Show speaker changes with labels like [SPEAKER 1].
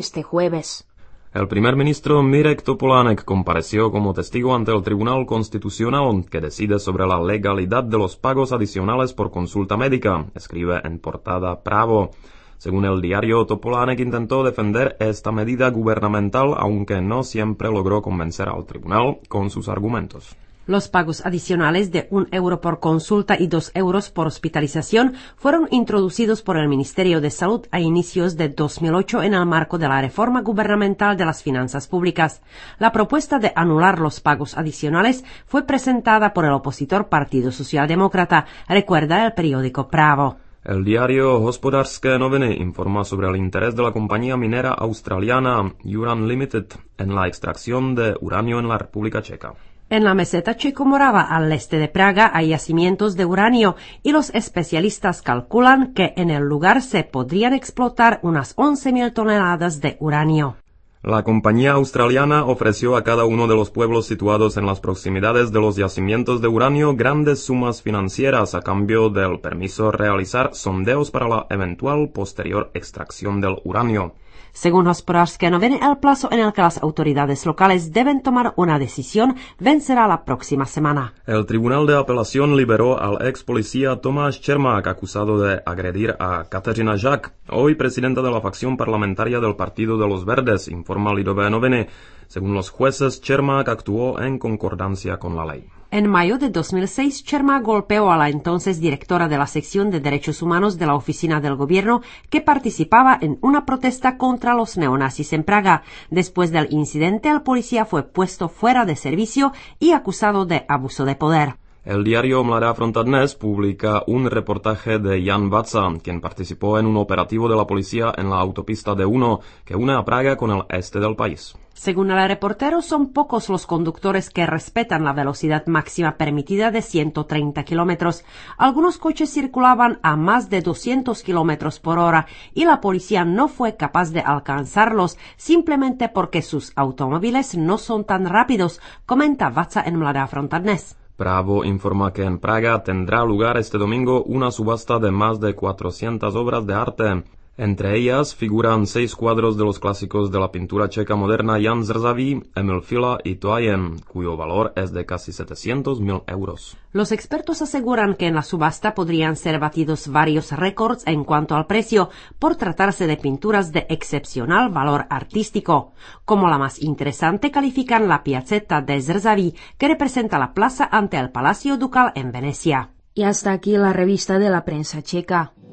[SPEAKER 1] este jueves.
[SPEAKER 2] El primer ministro Mirek Topolánek compareció como testigo ante el Tribunal Constitucional que decide sobre la legalidad de los pagos adicionales por consulta médica, escribe en portada Pravo. Según el diario, Topolánek intentó defender esta medida gubernamental, aunque no siempre logró convencer al tribunal con sus argumentos.
[SPEAKER 3] Los pagos adicionales de 1 euro por consulta y 2 euros por hospitalización fueron introducidos por el Ministerio de Salud a inicios de 2008 en el marco de la reforma gubernamental de las finanzas públicas. La propuesta de anular los pagos adicionales fue presentada por el opositor Partido Socialdemócrata, recuerda el periódico Pravo.
[SPEAKER 2] El diario Hospodářské noviny informa sobre el interés de la compañía minera australiana Uran Limited en la extracción de uranio en la República Checa.
[SPEAKER 3] En la meseta checo-morava al este de Praga hay yacimientos de uranio y los especialistas calculan que en el lugar se podrían explotar unas 11.000 toneladas de uranio.
[SPEAKER 2] La compañía australiana ofreció a cada uno de los pueblos situados en las proximidades de los yacimientos de uranio grandes sumas financieras a cambio del permiso realizar sondeos para la eventual posterior extracción del uranio.
[SPEAKER 3] Según Hospodářské noviny, el plazo en el que las autoridades locales deben tomar una decisión vencerá la próxima semana.
[SPEAKER 2] El Tribunal de Apelación liberó al ex policía Tomáš Čermák, acusado de agredir a Kateřina Žák, hoy presidenta de la facción parlamentaria del Partido de los Verdes, informa Lidové noviny. Según los jueces, Čermák actuó en concordancia con la ley.
[SPEAKER 3] En mayo de 2006, Čermák golpeó a la entonces directora de la sección de Derechos Humanos de la Oficina del Gobierno que participaba en una protesta contra los neonazis en Praga. Después del incidente, el policía fue puesto fuera de servicio y acusado de abuso de poder.
[SPEAKER 2] El diario Mladá Fronta Dnes publica un reportaje de Jan Baca, quien participó en un operativo de la policía en la autopista D1 que une a Praga con el este del país.
[SPEAKER 3] Según el reportero, son pocos los conductores que respetan la velocidad máxima permitida de 130 kilómetros. Algunos coches circulaban a más de 200 kilómetros por hora y la policía no fue capaz de alcanzarlos simplemente porque sus automóviles no son tan rápidos, comenta Baca en Mladá Fronta Dnes.
[SPEAKER 2] Pravo informa que en Praga tendrá lugar este domingo una subasta de más de 400 obras de arte. Entre ellas figuran 6 cuadros de los clásicos de la pintura checa moderna Jan Zrzaví, Emil Fila y Toajen, cuyo valor es de casi 700.000 euros.
[SPEAKER 3] Los expertos aseguran que en la subasta podrían ser batidos varios récords en cuanto al precio, por tratarse de pinturas de excepcional valor artístico. Como la más interesante califican la piazzetta de Zrzaví, que representa la plaza ante el Palacio Ducal en Venecia.
[SPEAKER 1] Y hasta aquí la revista de la prensa checa.